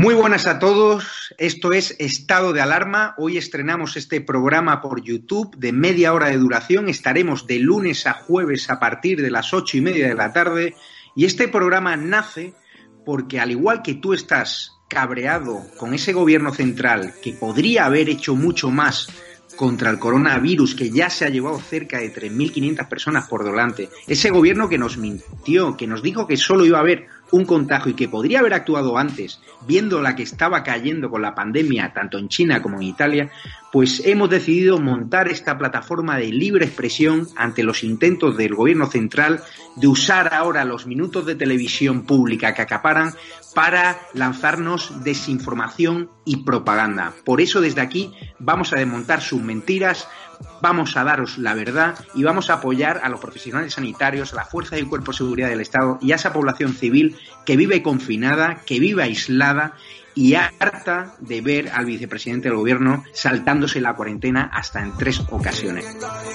Muy buenas a todos, esto es Estado de Alarma. Hoy estrenamos este programa por YouTube de media hora de duración. Estaremos de lunes a jueves a partir de las 8:30 de la tarde. Y este programa nace porque, al igual que tú estás cabreado con ese gobierno central que podría haber hecho mucho más contra el coronavirus, que ya se ha llevado cerca de 3.500 personas por delante, ese gobierno que nos mintió, que nos dijo que solo iba a haber un contagio y que podría haber actuado antes, viendo la que estaba cayendo con la pandemia tanto en China como en Italia, pues hemos decidido montar esta plataforma de libre expresión ante los intentos del gobierno central de usar ahora los minutos de televisión pública que acaparan para lanzarnos desinformación y propaganda. Por eso desde aquí vamos a desmontar sus mentiras, vamos a daros la verdad y vamos a apoyar a los profesionales sanitarios, a la fuerza y cuerpo de seguridad del Estado y a esa población civil que vive confinada, que vive aislada y harta de ver al vicepresidente del gobierno saltándose la cuarentena hasta en 3 ocasiones.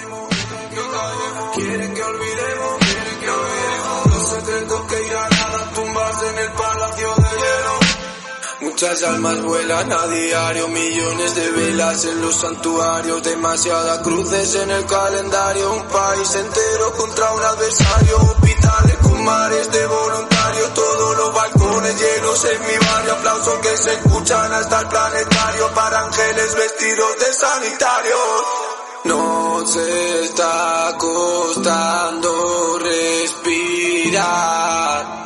Quieren que olvidemos los secretos que irán a tumbarse en el palacio de hielo. Muchas almas vuelan a diario, millones de velas en los santuarios, demasiadas cruces en el calendario, un país entero contra un adversario, hospitales con mares de voluntarios, todos los balcones llenos en mi barrio, aplausos que se escuchan hasta el planetario, para ángeles vestidos de sanitarios. Nos está costando respirar.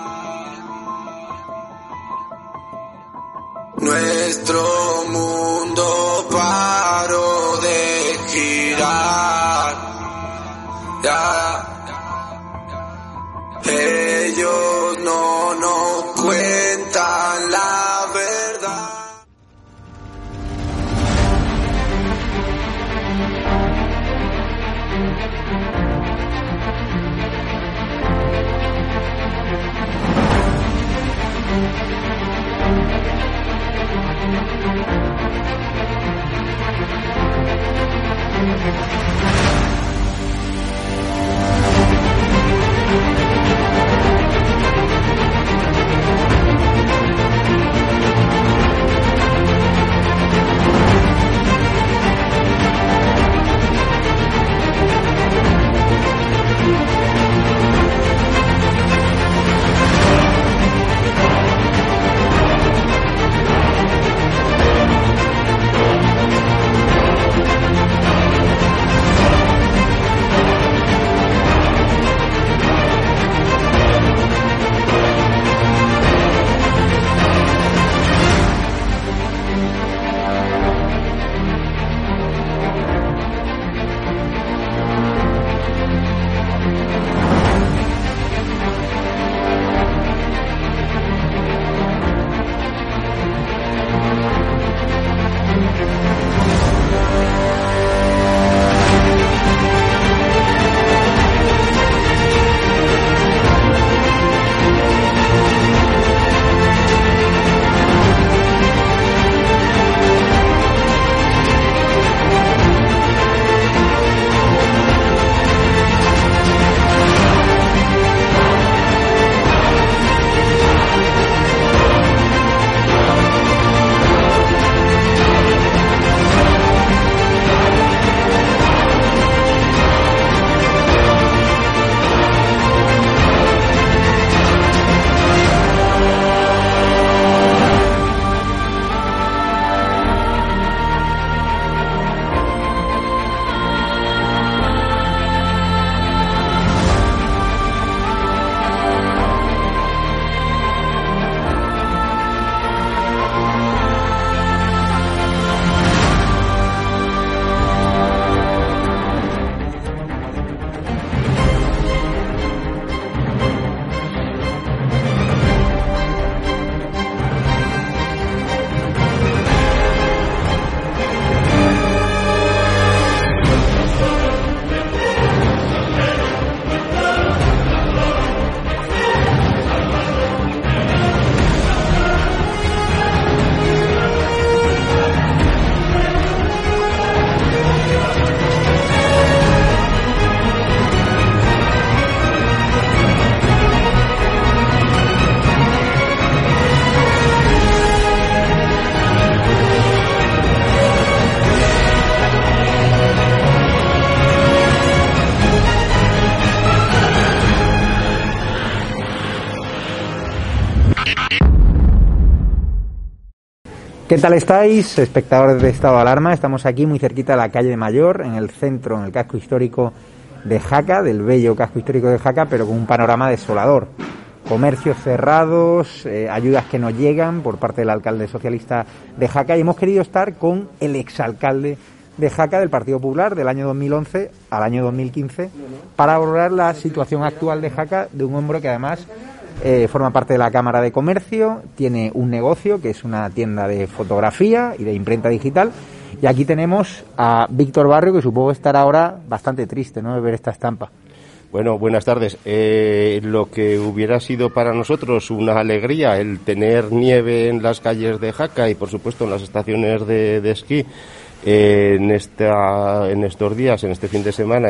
Nuestro mundo paró de girar. Ya. Ellos no nos cuentan la verdad. ¿Qué tal estáis, espectadores de Estado de Alarma? Estamos aquí muy cerquita de la calle Mayor, en el centro, en el casco histórico de Jaca, del bello casco histórico de Jaca, pero con un panorama desolador. Comercios cerrados, ayudas que no llegan por parte del alcalde socialista de Jaca, y hemos querido estar con el exalcalde de Jaca del Partido Popular del año 2011 al año 2015 para valorar la situación actual de Jaca, de un hombre que además forma parte de la Cámara de Comercio, tiene un negocio que es una tienda de fotografía y de imprenta digital, y aquí tenemos a Víctor Barrio, que supongo estará ahora bastante triste, ¿no?, de ver esta estampa. Bueno, buenas tardes. Lo que hubiera sido para nosotros una alegría el tener nieve en las calles de Jaca y por supuesto en las estaciones de esquí en estos días, en este fin de semana,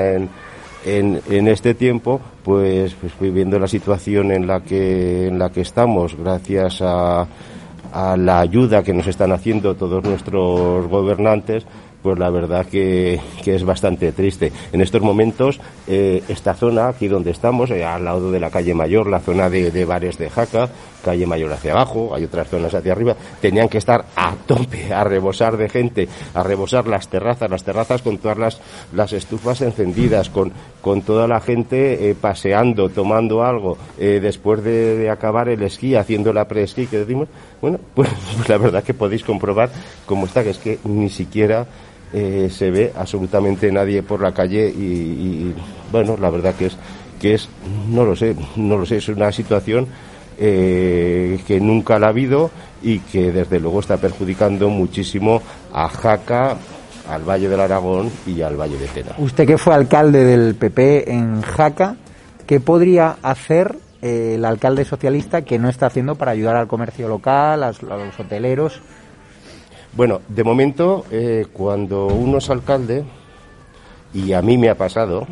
en este tiempo, pues viviendo la situación en la que estamos, gracias a la ayuda que nos están haciendo todos nuestros gobernantes, pues la verdad que es bastante triste. En estos momentos, esta zona, aquí donde estamos, al lado de la calle Mayor, la zona de bares de Jaca, calle Mayor hacia abajo, hay otras zonas hacia arriba, tenían que estar a tope, a rebosar de gente, a rebosar las terrazas con todas las estufas encendidas, con toda la gente paseando, tomando algo, después de acabar el esquí, haciendo la pre-esquí que decimos. Bueno, pues la verdad que podéis comprobar cómo está, que es que ni siquiera se ve absolutamente nadie por la calle y bueno, la verdad que es no lo sé, es una situación que nunca la ha habido y que desde luego está perjudicando muchísimo a Jaca, al Valle del Aragón y al Valle de Tena. Usted, que fue alcalde del PP en Jaca, ¿qué podría hacer el alcalde socialista que no está haciendo para ayudar al comercio local, a los hoteleros? Bueno, de momento, cuando uno es alcalde, y a mí me ha pasado,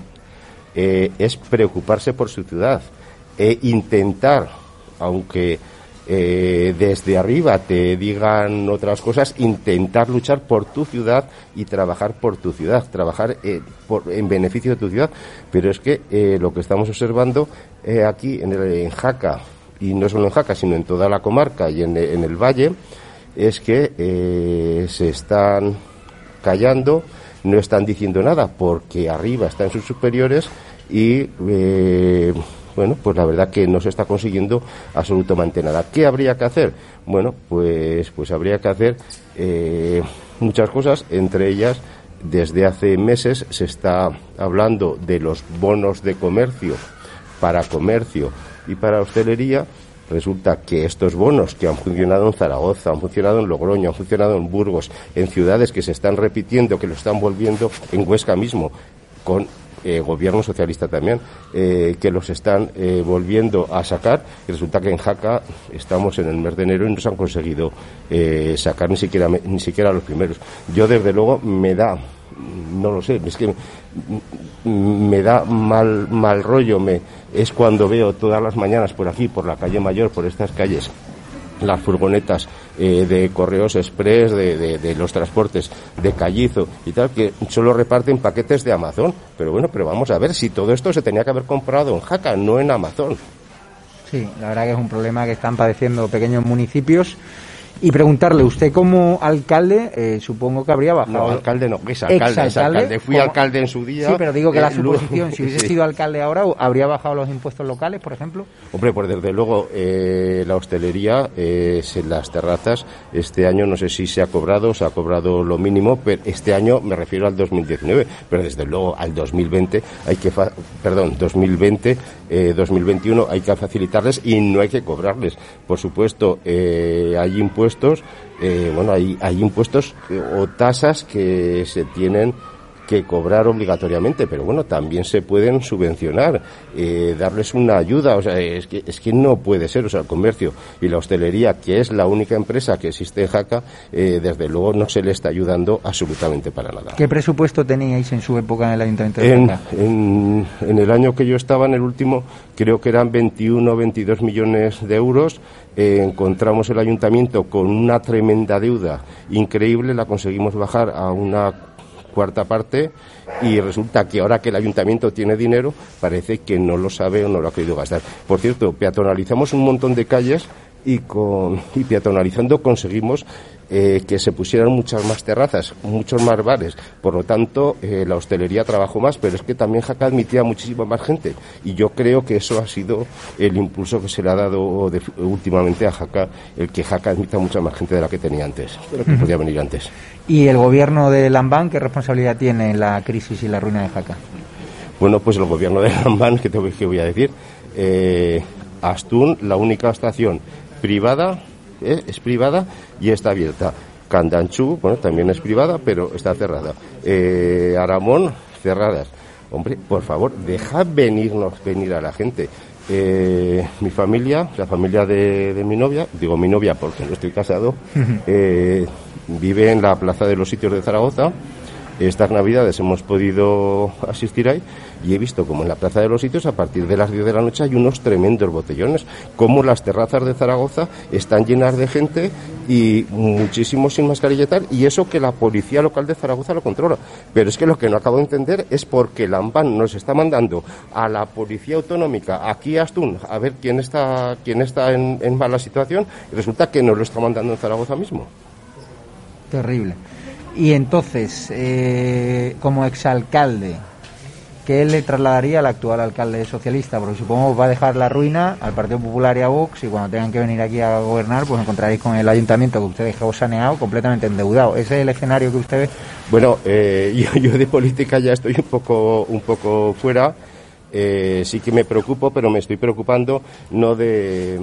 es preocuparse por su ciudad e intentar, aunque desde arriba te digan otras cosas, intentar luchar por tu ciudad y trabajar por tu ciudad, trabajar en beneficio de tu ciudad. Pero es que lo que estamos observando aquí en Jaca, y no solo en Jaca, sino en toda la comarca y en el valle, es que se están callando, no están diciendo nada, porque arriba están sus superiores y bueno, pues la verdad que no se está consiguiendo absolutamente nada. ¿Qué habría que hacer? Bueno, pues habría que hacer muchas cosas, entre ellas, desde hace meses se está hablando de los bonos de comercio y para hostelería. Resulta que estos bonos que han funcionado en Zaragoza, han funcionado en Logroño, han funcionado en Burgos, en ciudades que se están repitiendo, que lo están volviendo, en Huesca mismo, con gobierno socialista también, que los están volviendo a sacar, y resulta que en Jaca estamos en el mes de enero y no se han conseguido sacar ni siquiera los primeros. Yo desde luego no lo sé, es que me da mal rollo, es cuando veo todas las mañanas por aquí, por la calle Mayor, por estas calles, las furgonetas de Correos Express, de los transportes de Callizo y tal, que solo reparten paquetes de Amazon. Pero vamos a ver si todo esto se tenía que haber comprado en Jaca, no en Amazon. Sí, la verdad que es un problema que están padeciendo pequeños municipios. Y preguntarle, usted como alcalde, supongo que habría bajado... No, alcalde no, es alcalde. Fui alcalde en su día. Sí, pero digo que la suposición, si hubiese sido alcalde ahora, ¿habría bajado los impuestos locales, por ejemplo? Hombre, pues desde luego, la hostelería, las terrazas, este año no sé si se ha cobrado lo mínimo, pero este año me refiero al 2019, pero desde luego al 2020 2021 hay que facilitarles y no hay que cobrarles. Por supuesto, hay impuestos, hay impuestos o tasas que se tienen que cobrar obligatoriamente, pero bueno, también se pueden subvencionar, darles una ayuda, o sea, es que no puede ser, o sea, el comercio y la hostelería, que es la única empresa que existe en Jaca, desde luego no se le está ayudando absolutamente para nada. ¿Qué presupuesto teníais en su época en el Ayuntamiento de Jaca? En el año que yo estaba, en el último, creo que eran 21 o 22 millones de euros. Encontramos el ayuntamiento con una tremenda deuda increíble, la conseguimos bajar a una cuarta parte y resulta que ahora que el ayuntamiento tiene dinero parece que no lo sabe o no lo ha querido gastar. Por cierto, peatonalizamos un montón de calles y peatonalizando conseguimos que se pusieran muchas más terrazas, muchos más bares, por lo tanto la hostelería trabajó más, pero es que también Jaca admitía muchísima más gente, y yo creo que eso ha sido el impulso que se le ha dado últimamente a Jaca, el que Jaca admita mucha más gente de la que tenía antes, de lo que podía venir antes. ¿Y el gobierno de Lambán qué responsabilidad tiene en la crisis y la ruina de Jaca? Bueno, pues el gobierno de Lambán, ¿qué voy a decir? Astún, la única estación privada, es privada y está abierta. Candanchú, bueno, también es privada, pero está cerrada. Aramón, cerradas. Hombre, por favor, dejad venir a la gente. Mi familia, la familia de mi novia, digo mi novia porque no estoy casado, vive en la Plaza de los Sitios de Zaragoza. Estas Navidades hemos podido asistir ahí y he visto como en la Plaza de los Sitios a partir de las 10 de la noche hay unos tremendos botellones, como las terrazas de Zaragoza están llenas de gente y muchísimos sin mascarilla y tal, y eso que la policía local de Zaragoza lo controla. Pero es que lo que no acabo de entender es por qué Lambán nos está mandando a la policía autonómica aquí a Astún a ver quién está en mala situación, y resulta que nos lo está mandando en Zaragoza mismo. Terrible. Y entonces, como exalcalde, ¿qué le trasladaría al actual alcalde socialista? Porque supongo que va a dejar la ruina al Partido Popular y a Vox, y cuando tengan que venir aquí a gobernar, pues encontraréis con el ayuntamiento que usted dejó saneado, completamente endeudado. ¿Ese es el escenario que usted ve? Bueno, yo de política ya estoy un poco fuera. Sí que me preocupo, pero me estoy preocupando no de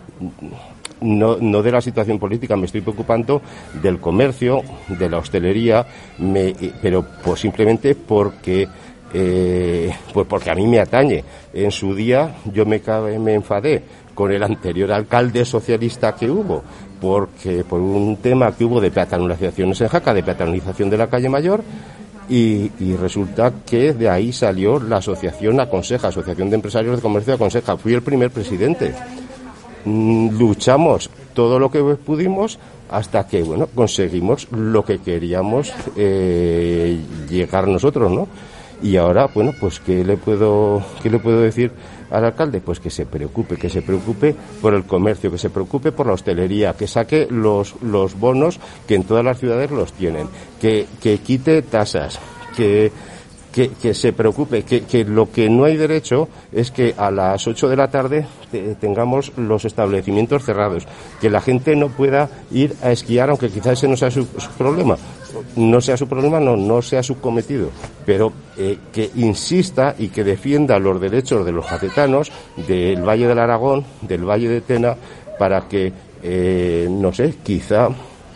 la situación política, me estoy preocupando del comercio, de la hostelería, pero pues simplemente porque a mí me atañe. En su día yo me enfadé con el anterior alcalde socialista que hubo, porque por un tema que hubo de peatonalizaciones en Jaca, de peatonalización de la calle Mayor, y resulta que de ahí salió la asociación Aconseja, Asociación de Empresarios de Comercio de Aconseja. Fui el primer presidente. Luchamos todo lo que pudimos hasta que, bueno, conseguimos lo que queríamos llegar nosotros, ¿no? Y ahora, bueno, pues ¿qué le puedo decir al alcalde? Pues que se preocupe por el comercio, que se preocupe por la hostelería, que saque los bonos que en todas las ciudades los tienen, que quite tasas, que se preocupe, que lo que no hay derecho es que a las 8 de la tarde tengamos los establecimientos cerrados, que la gente no pueda ir a esquiar, aunque quizás ese no sea su problema. No sea su problema, no sea su cometido, pero que insista y que defienda los derechos de los jacetanos, del Valle del Aragón, del Valle de Tena, para que, no sé, quizá,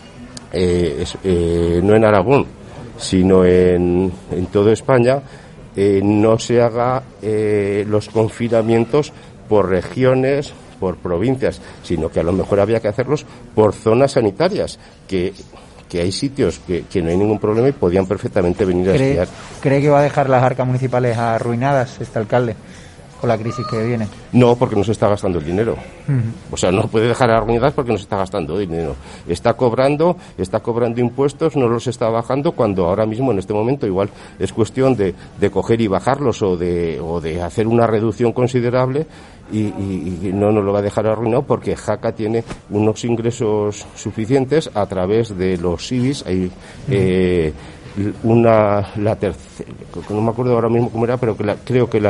no en Aragón, sino en toda España, no se haga los confinamientos por regiones, por provincias, sino que a lo mejor había que hacerlos por zonas sanitarias, que hay sitios que no hay ningún problema y podían perfectamente venir a esquiar. ¿Cree que va a dejar las arcas municipales arruinadas este alcalde con la crisis que viene? No, porque no se está gastando el dinero. O sea, no puede dejar arruinadas porque no se está gastando dinero. Está cobrando impuestos, no los está bajando, cuando ahora mismo en este momento igual es cuestión de coger y bajarlos o de hacer una reducción considerable. Y no nos lo va a dejar arruinado porque Jaca tiene unos ingresos suficientes a través de los CIVIs. Hay la tercera, no me acuerdo ahora mismo cómo era, pero creo que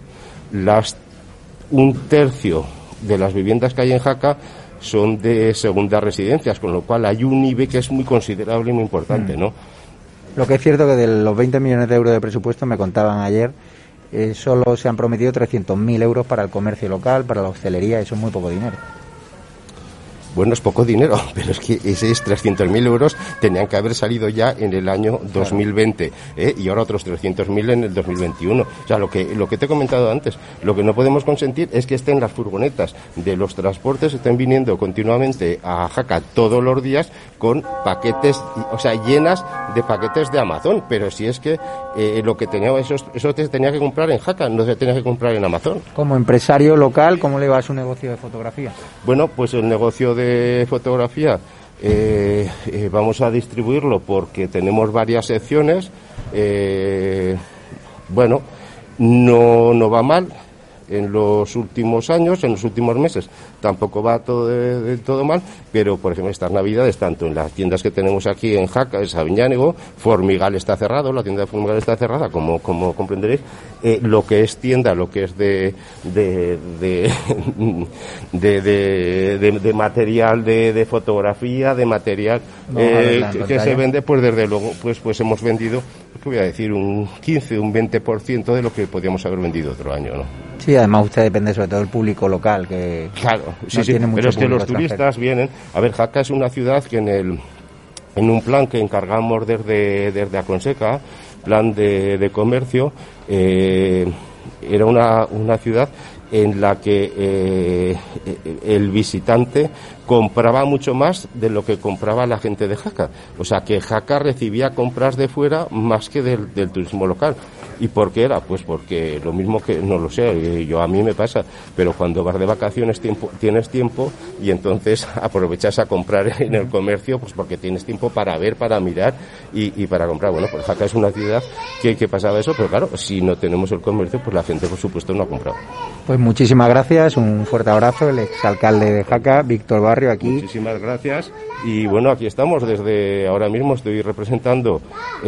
un tercio de las viviendas que hay en Jaca son de segundas residencias, con lo cual hay un IBE que es muy considerable y muy importante, ¿no? Lo que es cierto que de los 20 millones de euros de presupuesto, me contaban ayer, solo se han prometido 300.000 euros para el comercio local, para la hostelería. Eso es muy poco dinero. Bueno, es poco dinero, pero es que esos 300.000 euros tenían que haber salido ya en el año 2020, y ahora otros 300.000 en el 2021. O sea, lo que te he comentado antes, lo que no podemos consentir es que estén las furgonetas de los transportes, estén viniendo continuamente a Jaca todos los días con paquetes, o sea, llenas de paquetes de Amazon. Pero si es que lo que tenía, eso te tenía que comprar en Jaca, no se tenía que comprar en Amazon. Como empresario local, ¿cómo le va a su negocio de fotografía? Bueno, pues el negocio de fotografía vamos a distribuirlo porque tenemos varias secciones. Bueno, no va mal. en los últimos años, en los últimos meses tampoco va todo del todo mal, pero por ejemplo estas navidades, tanto en las tiendas que tenemos aquí en Jaca, en Sabiñánigo, Formigal está cerrado, la tienda de Formigal está cerrada, como comprenderéis, lo que es tienda, lo que es de material de fotografía, de material que se vende, pues desde luego pues hemos vendido, ¿qué voy a decir? Un 15, un 20% de lo que podíamos haber vendido otro año, ¿no? Sí, además usted depende sobre todo del público local, que claro, sí, no tiene mucho pero es que los extranjero. turistas vienen. A ver, Jaca es una ciudad que en un plan que encargamos desde Aconseca, plan de comercio, era una ciudad en la que el visitante compraba mucho más de lo que compraba la gente de Jaca. O sea, que Jaca recibía compras de fuera más que del turismo local. ¿Y por qué era? Pues porque lo mismo que, no lo sé, a mí me pasa, pero cuando vas de vacaciones tienes tiempo y entonces aprovechas a comprar en el comercio, pues porque tienes tiempo para ver, para mirar y para comprar. Bueno, pues Jaca es una ciudad que pasaba eso, pero claro, si no tenemos el comercio, pues la gente por supuesto no ha comprado. Pues muchísimas gracias, un fuerte abrazo, el exalcalde de Jaca, Víctor Barrio, aquí. Muchísimas gracias y bueno, aquí estamos desde ahora mismo, estoy representando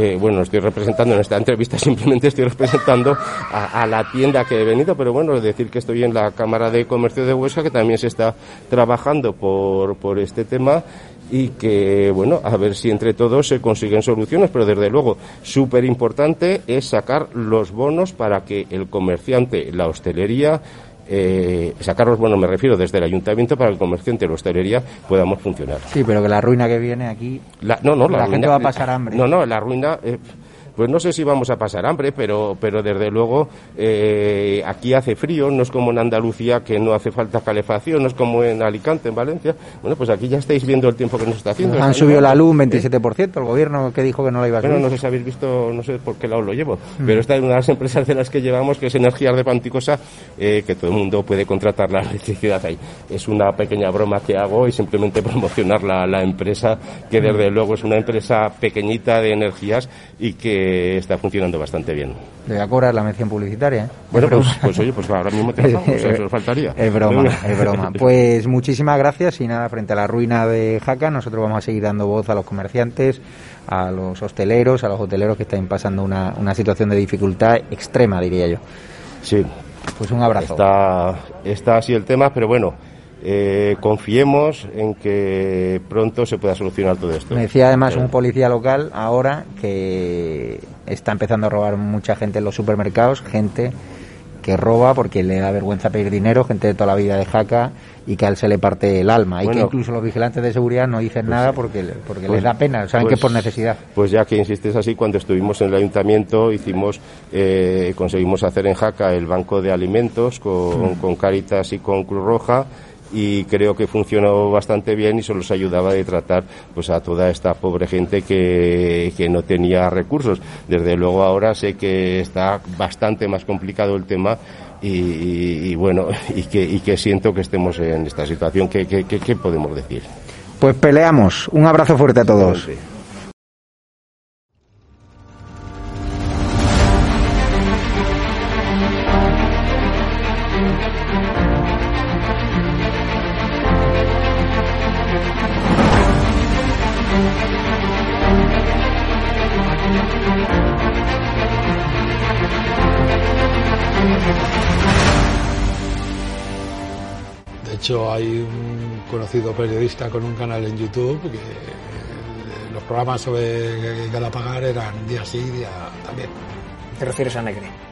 en esta entrevista, simplemente estoy representando a la tienda que he venido, pero bueno, es decir que estoy en la Cámara de Comercio de Huesca, que también se está trabajando por este tema y que, bueno, a ver si entre todos se consiguen soluciones, pero desde luego súper importante es sacar los bonos para que el comerciante, la hostelería, sacar los bonos, me refiero desde el ayuntamiento, para que el comerciante y la hostelería podamos funcionar. Sí, pero que la ruina que viene aquí, la ruina, gente va a pasar hambre. La ruina... Pues no sé si vamos a pasar hambre, pero desde luego aquí hace frío, no es como en Andalucía que no hace falta calefacción, no es como en Alicante, en Valencia. Bueno, pues aquí ya estáis viendo el tiempo que nos está haciendo. Han subido la luz un 27%, el gobierno que dijo que no la iba a subir. Bueno, no sé si habéis visto, no sé por qué lado lo llevo, pero esta es una de las empresas de las que llevamos, que es Energías de Panticosa, que todo el mundo puede contratar la electricidad ahí. Es una pequeña broma que hago y simplemente promocionar la empresa, que desde luego es una empresa pequeñita de energías y que está funcionando bastante bien. Le voy a cobrar la mención publicitaria, ¿eh? Bueno, pues oye, pues ahora mismo te lo pago, eso nos faltaría. Es broma. Pues muchísimas gracias y nada, frente a la ruina de Jaca, nosotros vamos a seguir dando voz a los comerciantes, a los hosteleros, a los hoteleros que están pasando una situación de dificultad extrema, diría yo. Sí. Pues un abrazo. Está así el tema, pero bueno, confiemos en que pronto se pueda solucionar todo esto. Me decía además un policía local ahora que está empezando a robar mucha gente en los supermercados, gente que roba porque le da vergüenza pedir dinero, gente de toda la vida de Jaca, y que a él se le parte el alma, y que incluso los vigilantes de seguridad no dicen nada porque les da pena, saben que es por necesidad. Pues ya que insistes así, cuando estuvimos en el ayuntamiento conseguimos hacer en Jaca el banco de alimentos con Cáritas y con Cruz Roja, y creo que funcionó bastante bien y eso los ayudaba a tratar pues a toda esta pobre gente que no tenía recursos. Desde luego ahora sé que está bastante más complicado el tema y bueno, y que siento que estemos en esta situación. ¿Qué podemos decir? Pues peleamos. Un abrazo fuerte a todos. Sí. De hecho, hay un conocido periodista con un canal en YouTube que los programas sobre Galapagar eran día sí, día también. ¿Te refieres a Negre?